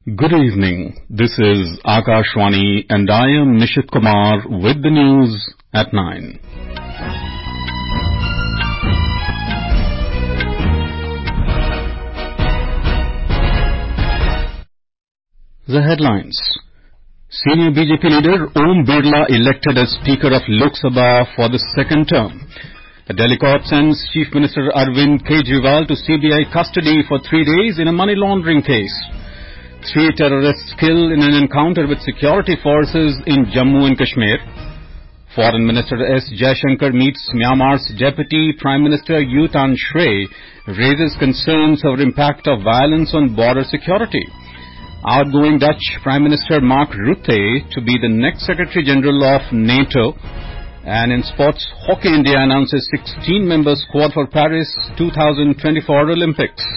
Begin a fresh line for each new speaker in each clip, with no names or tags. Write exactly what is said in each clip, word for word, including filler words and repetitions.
Good evening. This is Akashwani and I am Nishit Kumar with the news at nine. The headlines. Senior B J P leader Om Birla elected as Speaker of Lok Sabha for the second term. A Delhi court sends Chief Minister Arvind Kejriwal to C B I custody for three days in a money laundering case. Three terrorists killed in an encounter with security forces in Jammu and Kashmir. Foreign Minister S. Jaishankar meets Myanmar's Deputy Prime Minister U Tan Shrey, raises concerns over impact of violence on border security. Outgoing Dutch Prime Minister Mark Rutte to be the next Secretary General of NATO. And in sports, Hockey India announces sixteen-member squad for Paris twenty twenty-four Olympics.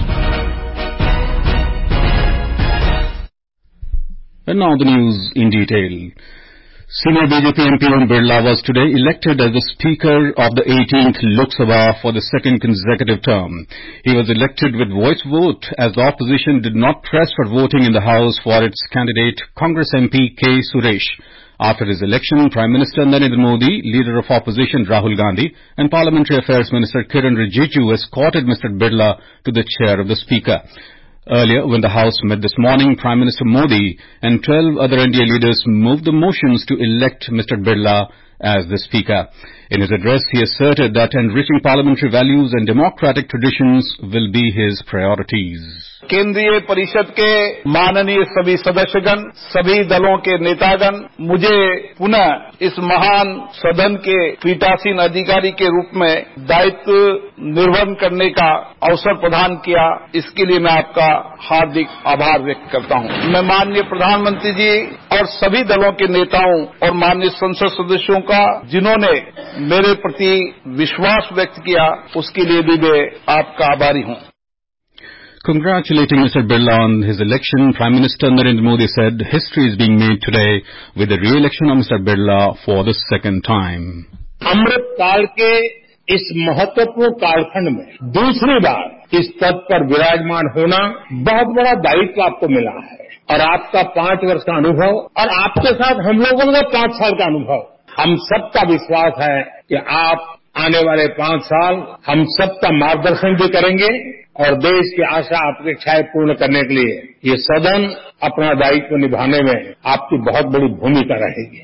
And now the news in detail. Senior B J P M P Om Birla was today elected as the Speaker of the eighteenth Lok Sabha for the second consecutive term. He was elected with voice vote as the opposition did not press for voting in the House for its candidate Congress M P K. Suresh. After his election, Prime Minister Narendra Modi, Leader of Opposition Rahul Gandhi and Parliamentary Affairs Minister Kiren Rijiju escorted Mister Birla to the chair of the Speaker. Earlier, when the House met this morning, Prime Minister Modi and twelve other N D A leaders moved the motions to elect Mister Birla as the Speaker. In his address, he asserted that enriching parliamentary values and democratic traditions will be his priorities.
केंद्रीय परिषद के माननीय सभी सदस्यगण, सभी दलों के नेतागण, मुझे पुनः इस महान सदन के पीठासीन अधिकारी के रूप में दायित्व निर्वहन करने का अवसर प्रदान किया, इसके लिए मैं आपका हार्दिक आभार व्यक्त करता हूं। मैं माननीय प्रधानमंत्री जी और सभी दलों के नेताओं और माननीय संसद सदस्यों का, जिन्होंने मेरे प्रति विश्वास व्यक्त किया, उसके लिए भी मैं आपका आभारी हूं।
Congratulating Mister Birla on his election, Prime Minister Narendra Modi said history is being made today with the re-election of Mister Birla for the second time.
अमृत काल के इस महत्वपूर्ण कालखंड में दूसरी बार इस पद पर विराजमान होना बहुत बड़ा दायित्व आपको मिला है और आपका पांच वर्ष का अनुभव और आपके साथ हम लोगों का पांच साल का अनुभव, हम सबका विश्वास है कि आप आने वाले पांच साल हम सबका मार्गदर्शन भी करेंगे और देश की आशा अपेक्षाएं पूर्ण करने के लिए ये सदन अपना दायित्व निभाने में आपकी बहुत बड़ी भूमिका रहेगी।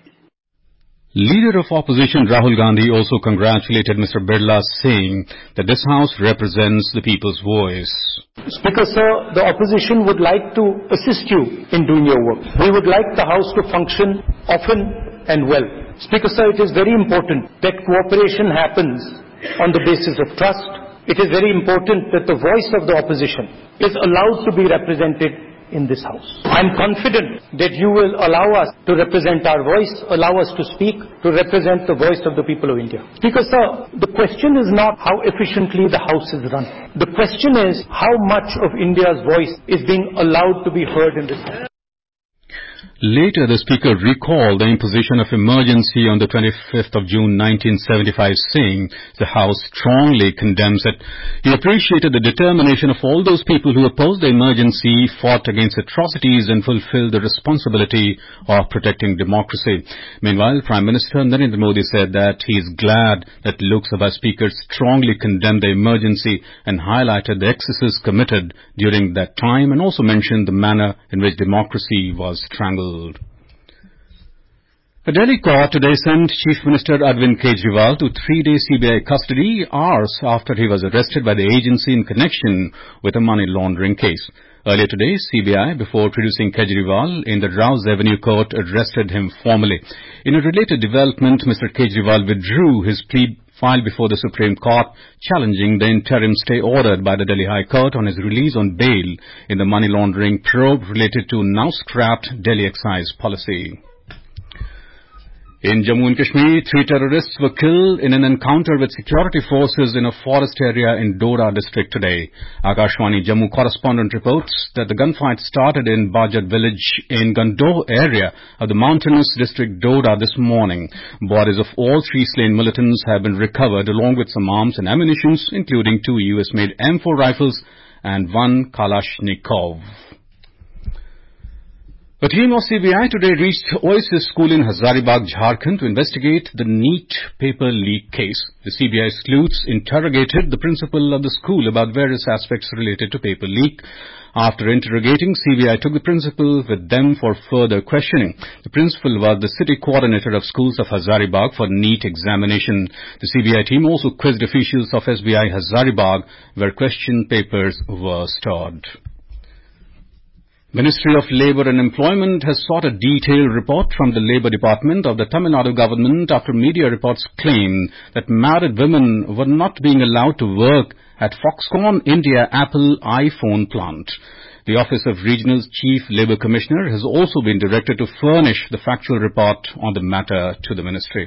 Leader of Opposition Rahul Gandhi also congratulated Mister Birla, saying that this House represents the people's voice.
Speaker Sir, the opposition would like to assist you in doing your work. We would like the House to function often and well. Speaker Sir, it is very important that cooperation happens on the basis of trust. It is very important that the voice of the opposition is allowed to be represented in this House. I am confident that you will allow us to represent our voice, allow us to speak, to represent the voice of the people of India. Speaker Sir, the question is not how efficiently the House is run. The question is how much of India's voice is being allowed to be heard in this House.
Later, the Speaker recalled the imposition of emergency on the twenty-fifth of June nineteen seventy-five, saying the House strongly condemns it. He appreciated the determination of all those people who opposed the emergency, fought against atrocities and fulfilled the responsibility of protecting democracy. Meanwhile, Prime Minister Narendra Modi said that he is glad that Lok Sabha Speaker strongly condemned the emergency and highlighted the excesses committed during that time and also mentioned the manner in which democracy was strangled. A Delhi court today sent Chief Minister Arvind Kejriwal to three-day C B I custody hours after he was arrested by the agency in connection with a money laundering case. Earlier today, C B I, before producing Kejriwal in the Rouse Avenue court, arrested him formally. In a related development, Mister Kejriwal withdrew his plea filed before the Supreme Court, challenging the interim stay ordered by the Delhi High Court on his release on bail in the money laundering probe related to now scrapped Delhi excise policy. In Jammu and Kashmir, three terrorists were killed in an encounter with security forces in a forest area in Doda district today. Akashwani Jammu correspondent reports that the gunfight started in Bajat village in Gandoh area of the mountainous district Doda this morning. Bodies of all three slain militants have been recovered along with some arms and ammunition, including two U S made M four rifles and one Kalashnikov. A team of C B I today reached Oasis School in Hazaribagh, Jharkhand to investigate the NEET paper leak case. The C B I sleuths interrogated the principal of the school about various aspects related to paper leak. After interrogating, C B I took the principal with them for further questioning. The principal was the city coordinator of schools of Hazaribagh for NEET examination. The C B I team also quizzed officials of S B I Hazaribagh, where question papers were stored. Ministry of Labour and Employment has sought a detailed report from the Labour Department of the Tamil Nadu government after media reports claim that married women were not being allowed to work at Foxconn India Apple iPhone plant. The Office of Regional Chief Labour Commissioner has also been directed to furnish the factual report on the matter to the ministry.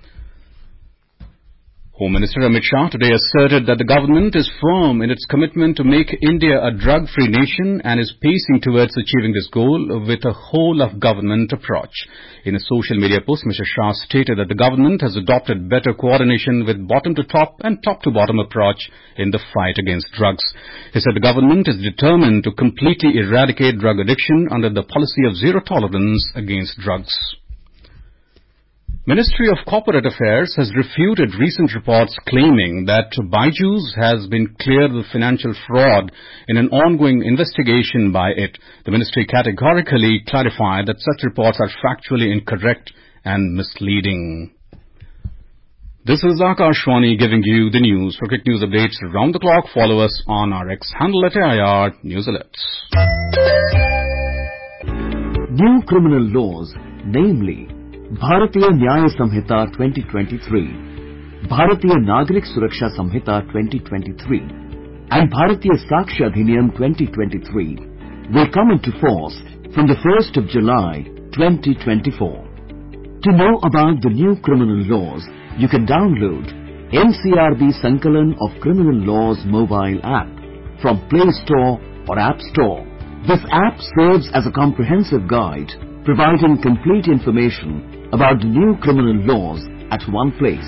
Home Minister Amit Shah today asserted that the government is firm in its commitment to make India a drug-free nation and is pacing towards achieving this goal with a whole-of-government approach. In a social media post, Mister Shah stated that the government has adopted better coordination with bottom-to-top and top-to-bottom approach in the fight against drugs. He said the government is determined to completely eradicate drug addiction under the policy of zero tolerance against drugs. Ministry of Corporate Affairs has refuted recent reports claiming that Byju's has been cleared of financial fraud in an ongoing investigation by it. The ministry categorically clarified that such reports are factually incorrect and misleading. This is Akashwani giving you the news. For quick news updates around the clock, follow us on our X handle at A I R News Alerts.
New criminal laws, namely Bharatiya Nyaya Samhita twenty twenty-three, Bharatiya Nagrik Suraksha Samhita twenty twenty-three and Bharatiya Sakshya Adhiniyam twenty twenty-three will come into force from the first of July twenty twenty-four. To know about the new criminal laws, you can download N C R B Sankalan of Criminal Laws mobile app from Play Store or App Store. This app serves as a comprehensive guide providing complete information about the new criminal laws at one place.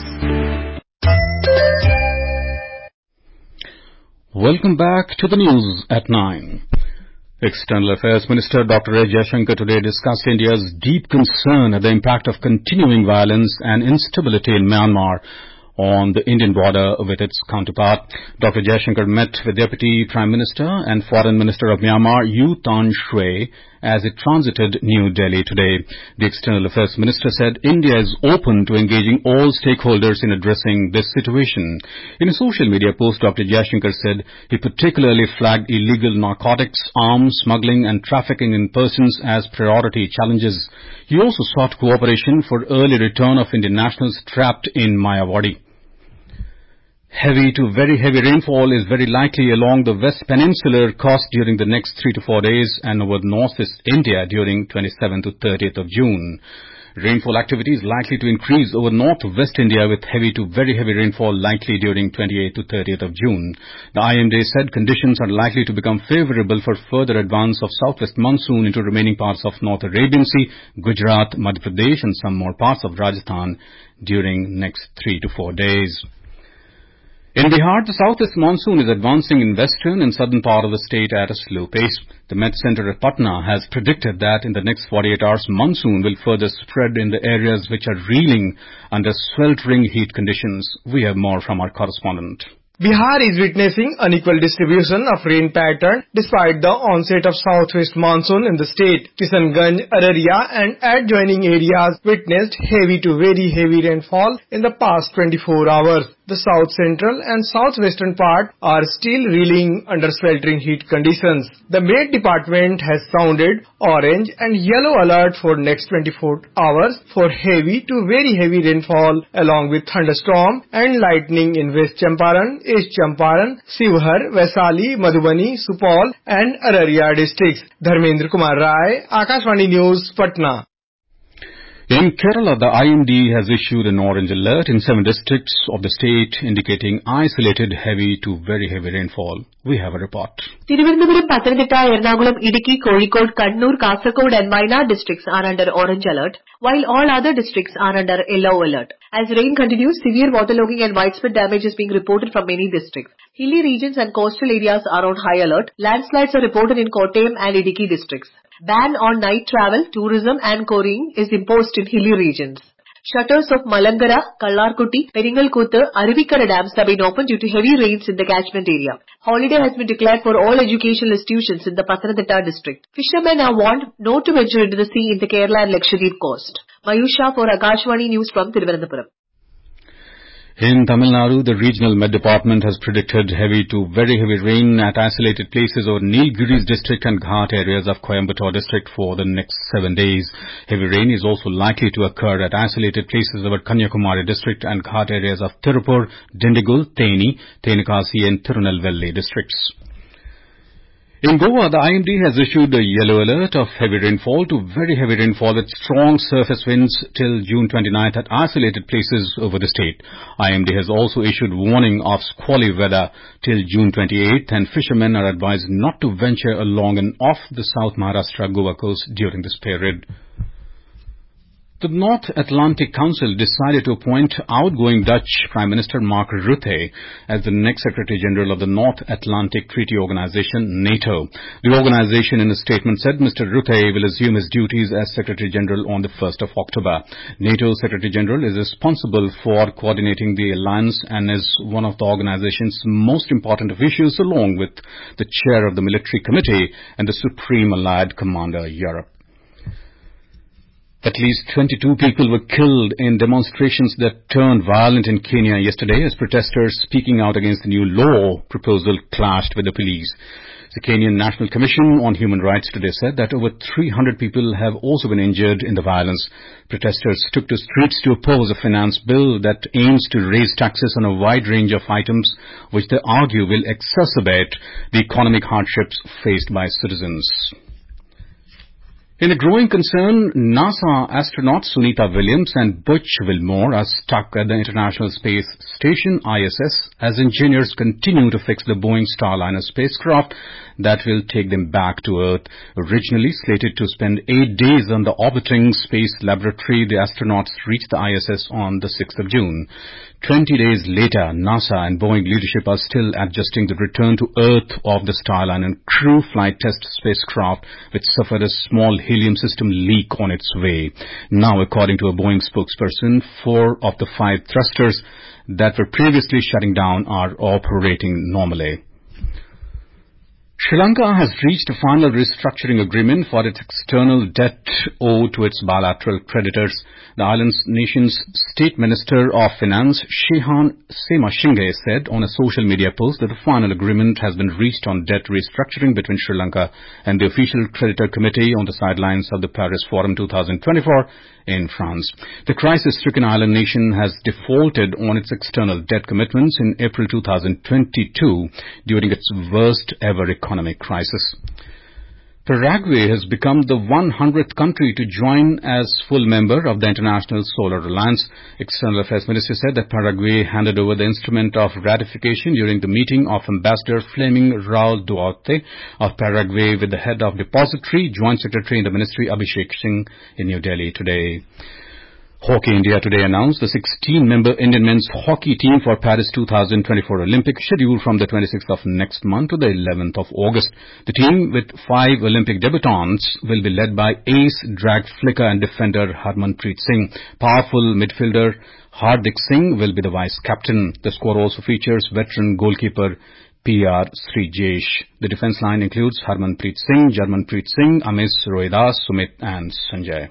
Welcome back to the news at nine. External Affairs Minister Doctor S. Jaishankar today discussed India's deep concern at the impact of continuing violence and instability in Myanmar on the Indian border with its counterpart. Doctor Jaishankar met with Deputy Prime Minister and Foreign Minister of Myanmar, U Tan Shui, as it transited New Delhi today. The External Affairs Minister said India is open to engaging all stakeholders in addressing this situation. In a social media post, Doctor Jaishankar said he particularly flagged illegal narcotics, arms smuggling and trafficking in persons as priority challenges. He also sought cooperation for early return of Indian nationals trapped in Mayawadi. Heavy to very heavy rainfall is very likely along the West Peninsular coast during the next three to four days and over northeast India during twenty-seventh to thirtieth of June. Rainfall activity is likely to increase over northwest India with heavy to very heavy rainfall likely during twenty-eighth to thirtieth of June. The I M D said conditions are likely to become favorable for further advance of southwest monsoon into remaining parts of North Arabian Sea, Gujarat, Madhya Pradesh and some more parts of Rajasthan during next three to four days. In Bihar, the southwest monsoon is advancing in western and southern part of the state at a slow pace. The Met Center at Patna has predicted that in the next forty-eight hours, monsoon will further spread in the areas which are reeling under sweltering heat conditions. We have more from our correspondent.
Bihar is witnessing unequal distribution of rain pattern despite the onset of southwest monsoon in the state. Kishanganj, Araria and adjoining areas witnessed heavy to very heavy rainfall in the past twenty-four hours. The south central and southwestern part are still reeling under sweltering heat conditions. The Met Department has sounded orange and yellow alert for next twenty-four hours for heavy to very heavy rainfall along with thunderstorm and lightning in West Champaran, East Champaran, Sivhar, Vaishali, Madhubani, Supaul and Araria districts. Dharmendra Kumar Rai, Akashwani News, Patna.
In Kerala, the I M D has issued an orange alert in seven districts of the state indicating isolated heavy to very heavy rainfall. We have a report.
Thiruvananthapuram, Pathanamthitta, Ernakulam, Idukki, Kozhikode, Kannur, Kasaragod and Wayanad districts are under orange alert, while all other districts are under yellow alert. As rain continues, severe waterlogging and widespread damage is being reported from many districts. Hilly regions and coastal areas are on high alert. Landslides are reported in Kottayam and Idukki districts. Ban on night travel, tourism and couriering is imposed in hilly regions. Shutters of Malangara, Kallarkutti, Peringalkuttu, Aruvikkara dams have been opened due to heavy rains in the catchment area. Holiday has been declared for all educational institutions in the Pathanamthitta district. Fishermen are warned not to venture into the sea in the Kerala and Lakshadweep coast. Mayusha for Akashvani News from Thiruvananthapuram.
In Tamil Nadu, the Regional Met Department has predicted heavy to very heavy rain at isolated places over Nilgiris district and Ghat areas of Coimbatore district for the next seven days. Heavy rain is also likely to occur at isolated places over Kanyakumari district and Ghat areas of Tirupur, Dindigul, Theni, Tenikasi and Tirunelveli districts. In Goa, the I M D has issued a yellow alert of heavy rainfall to very heavy rainfall with strong surface winds till June twenty-ninth at isolated places over the state. I M D has also issued warning of squally weather till June twenty-eighth, and fishermen are advised not to venture along and off the South Maharashtra-Goa coast during this period. The North Atlantic Council decided to appoint outgoing Dutch Prime Minister Mark Rutte as the next Secretary General of the North Atlantic Treaty Organization, NATO. The organization in a statement said Mister Rutte will assume his duties as Secretary General on the first of October. NATO Secretary General is responsible for coordinating the alliance and is one of the organization's most important officials, along with the chair of the Military Committee and the Supreme Allied Commander Europe. At least twenty-two people were killed in demonstrations that turned violent in Kenya yesterday as protesters speaking out against the new law proposal clashed with the police. The Kenyan National Commission on Human Rights today said that over three hundred people have also been injured in the violence. Protesters took to streets to oppose a finance bill that aims to raise taxes on a wide range of items which they argue will exacerbate the economic hardships faced by citizens. In a growing concern, NASA astronauts Sunita Williams and Butch Wilmore are stuck at the International Space Station I S S as engineers continue to fix the Boeing Starliner spacecraft that will take them back to Earth. Originally slated to spend eight days on the orbiting space laboratory, the astronauts reached the I S S on the sixth of June. Twenty days later, NASA and Boeing leadership are still adjusting the return to Earth of the Starliner crew flight test spacecraft, which suffered a small helium system leak on its way. Now, according to a Boeing spokesperson, four of the five thrusters that were previously shutting down are operating normally. Sri Lanka has reached a final restructuring agreement for its external debt owed to its bilateral creditors. The island's nation's State Minister of Finance, Shehan Semashinge, said on a social media post that the final agreement has been reached on debt restructuring between Sri Lanka and the official creditor committee on the sidelines of the Paris Forum twenty twenty-four in France. The crisis-stricken island nation has defaulted on its external debt commitments in April twenty twenty-two during its worst-ever economic crisis. Paraguay has become the one hundredth country to join as full member of the International Solar Alliance. External Affairs Ministry said that Paraguay handed over the instrument of ratification during the meeting of Ambassador Fleming Raul Duarte of Paraguay with the head of depository, Joint Secretary in the Ministry Abhishek Singh in New Delhi today. Hockey India today announced the sixteen-member Indian men's hockey team for Paris twenty twenty-four Olympics, scheduled from the twenty-sixth of next month to the eleventh of August. The team, with five Olympic debutants, will be led by ace drag flicker and defender Harmanpreet Singh. Powerful midfielder Hardik Singh will be the vice-captain. The squad also features veteran goalkeeper P R Srijesh. The defence line includes Harmanpreet Singh, Jarmanpreet Singh, Amis, Rohidas, Sumit and Sanjay.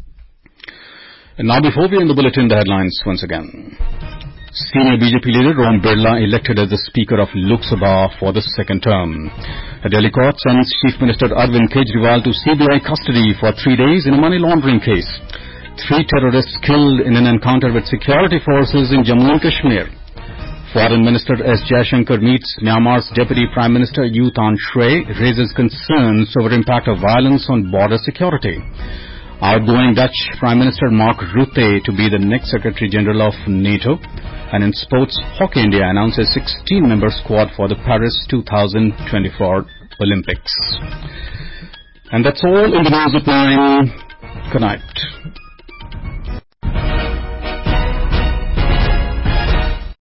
And now, before we end the bulletin, the headlines once again. Senior B J P leader Om Birla elected as the Speaker of Lok Sabha for the second term. A Delhi court sends Chief Minister Arvind Kejriwal to C B I custody for three days in a money laundering case. Three terrorists killed in an encounter with security forces in Jammu and Kashmir. Foreign Minister S. Jaishankar meets Myanmar's Deputy Prime Minister U Thant Shui, raises concerns over impact of violence on border security. Outgoing Dutch Prime Minister Mark Rutte to be the next Secretary General of NATO. And in sports, Hockey India announces sixteen-member squad for the Paris twenty twenty-four Olympics. And that's all in the news at nine. Good night.